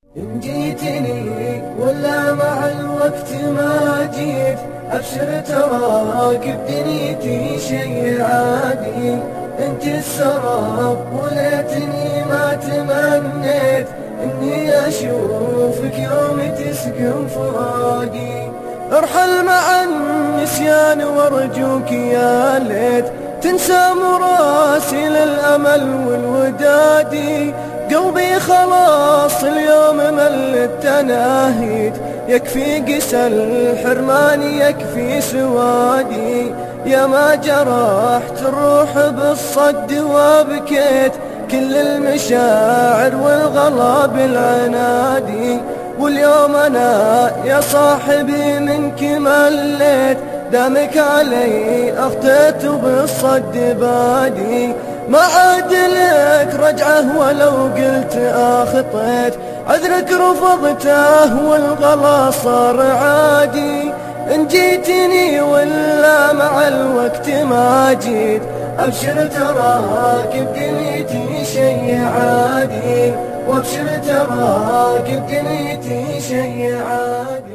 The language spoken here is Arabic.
إن جيتني ولا مع الوقت ما جيت، أبشر تراك بدنيتي شي عادي. انت السراب وليتني ما تمنيت اني اشوفك يوم تسكن فؤادي. ارحل مع النسيان وارجوك يا ليت تنسى مراسل الامل والودادي. قلبي خلاص اليوم مل التناهيد، يكفي قسى الحرمان يكفي سوادي. يا ما جرحت الروح بالصد وبكيت كل المشاعر والغلا بالعنادي. واليوم أنا يا صاحبي منك مليت، دامك علي أخطيت وبالصد بادي. ما عاد لك رجعه ولو قلت أخطيت، عذرك رفضته والغلا صار عادي. إن جيتني ولا مع الوقت ما جيت، أبشر تراك بدنيتي شي عادي. وابشر تراك بدنيتي شي عادي.